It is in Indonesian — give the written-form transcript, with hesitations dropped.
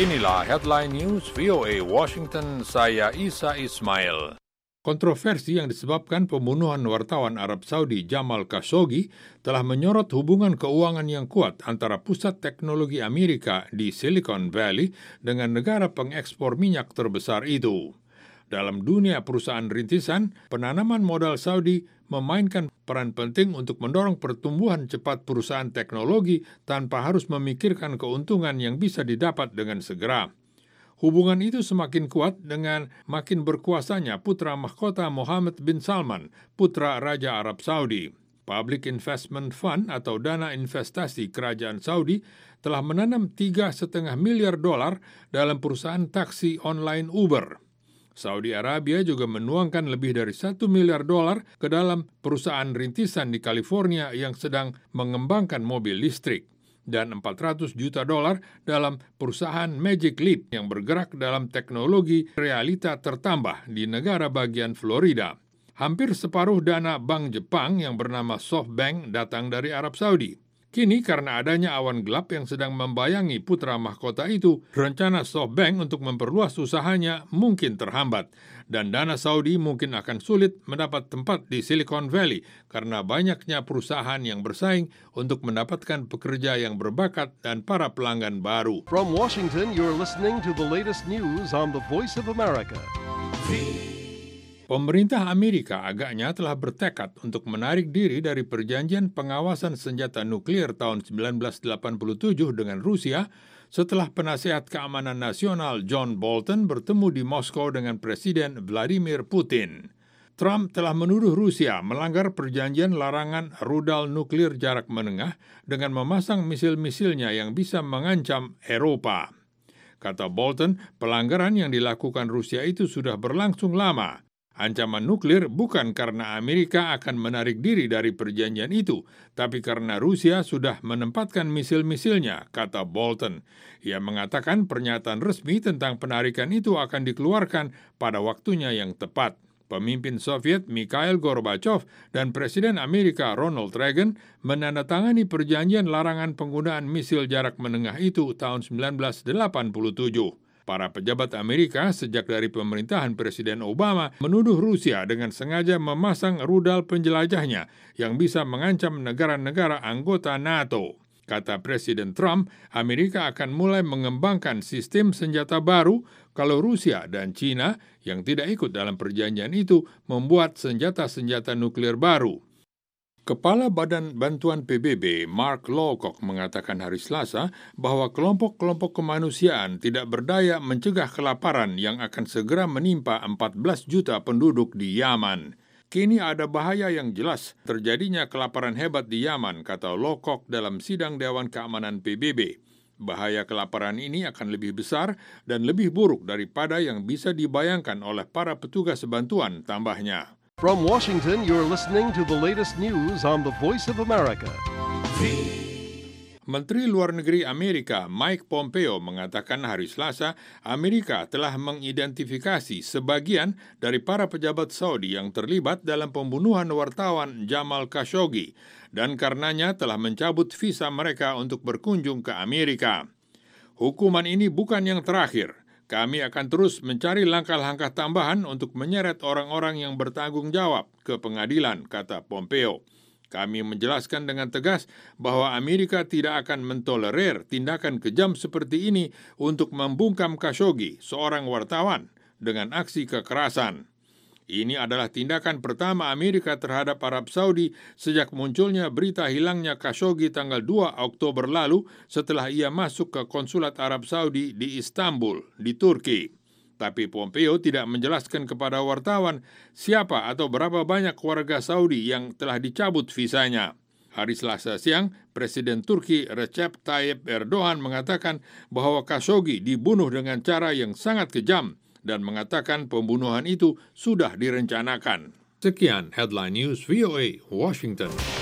Inilah Headline News VOA Washington, saya Isa Ismail. Kontroversi yang disebabkan pembunuhan wartawan Arab Saudi Jamal Khashoggi telah menyorot hubungan keuangan yang kuat antara pusat teknologi Amerika di Silicon Valley dengan negara pengekspor minyak terbesar itu. Dalam dunia perusahaan rintisan, penanaman modal Saudi memainkan peran penting untuk mendorong pertumbuhan cepat perusahaan teknologi tanpa harus memikirkan keuntungan yang bisa didapat dengan segera. Hubungan itu semakin kuat dengan makin berkuasanya putra mahkota Mohammed bin Salman, putra Raja Arab Saudi. Public Investment Fund atau dana investasi kerajaan Saudi telah menanam $3,5 miliar dalam perusahaan taksi online Uber. Saudi Arabia juga menuangkan lebih dari $1 miliar ke dalam perusahaan rintisan di California yang sedang mengembangkan mobil listrik dan $400 juta dalam perusahaan Magic Leap yang bergerak dalam teknologi realita tertambah di negara bagian Florida. Hampir separuh dana bank Jepang yang bernama SoftBank datang dari Arab Saudi. Kini karena adanya awan gelap yang sedang membayangi putra mahkota itu, rencana SoftBank untuk memperluas usahanya mungkin terhambat, dan dana Saudi mungkin akan sulit mendapat tempat di Silicon Valley karena banyaknya perusahaan yang bersaing untuk mendapatkan pekerja yang berbakat dan para pelanggan baru. From Washington, you're listening to the latest news on the Voice of America. Pemerintah Amerika agaknya telah bertekad untuk menarik diri dari perjanjian pengawasan senjata nuklir tahun 1987 dengan Rusia setelah penasihat keamanan nasional John Bolton bertemu di Moskow dengan Presiden Vladimir Putin. Trump telah menuduh Rusia melanggar perjanjian larangan rudal nuklir jarak menengah dengan memasang misil-misilnya yang bisa mengancam Eropa. Kata Bolton, pelanggaran yang dilakukan Rusia itu sudah berlangsung lama. Ancaman nuklir bukan karena Amerika akan menarik diri dari perjanjian itu, tapi karena Rusia sudah menempatkan misil-misilnya, kata Bolton. Ia mengatakan pernyataan resmi tentang penarikan itu akan dikeluarkan pada waktunya yang tepat. Pemimpin Soviet Mikhail Gorbachev dan Presiden Amerika Ronald Reagan menandatangani perjanjian larangan penggunaan misil jarak menengah itu tahun 1987. Para pejabat Amerika sejak dari pemerintahan Presiden Obama menuduh Rusia dengan sengaja memasang rudal penjelajahnya yang bisa mengancam negara-negara anggota NATO. Kata Presiden Trump, Amerika akan mulai mengembangkan sistem senjata baru kalau Rusia dan China yang tidak ikut dalam perjanjian itu membuat senjata-senjata nuklir baru. Kepala Badan Bantuan PBB, Mark Lowcock, mengatakan hari Selasa bahwa kelompok-kelompok kemanusiaan tidak berdaya mencegah kelaparan yang akan segera menimpa 14 juta penduduk di Yaman. Kini ada bahaya yang jelas terjadinya kelaparan hebat di Yaman, kata Lowcock dalam sidang Dewan Keamanan PBB. Bahaya kelaparan ini akan lebih besar dan lebih buruk daripada yang bisa dibayangkan oleh para petugas bantuan, tambahnya. From Washington, you're listening to the latest news on the Voice of America. Menteri Luar Negeri Amerika Mike Pompeo mengatakan hari Selasa Amerika telah mengidentifikasi sebagian dari para pejabat Saudi yang terlibat dalam pembunuhan wartawan Jamal Khashoggi dan karenanya telah mencabut visa mereka untuk berkunjung ke Amerika. Hukuman ini bukan yang terakhir. Kami akan terus mencari langkah-langkah tambahan untuk menyeret orang-orang yang bertanggung jawab ke pengadilan, kata Pompeo. Kami menjelaskan dengan tegas bahwa Amerika tidak akan mentolerir tindakan kejam seperti ini untuk membungkam Khashoggi, seorang wartawan, dengan aksi kekerasan. Ini adalah tindakan pertama Amerika terhadap Arab Saudi sejak munculnya berita hilangnya Khashoggi tanggal 2 Oktober lalu setelah ia masuk ke konsulat Arab Saudi di Istanbul, di Turki. Tapi Pompeo tidak menjelaskan kepada wartawan siapa atau berapa banyak warga Saudi yang telah dicabut visanya. Hari Selasa siang, Presiden Turki Recep Tayyip Erdogan mengatakan bahwa Khashoggi dibunuh dengan cara yang sangat kejam dan mengatakan pembunuhan itu sudah direncanakan. Sekian Headline News VOA Washington.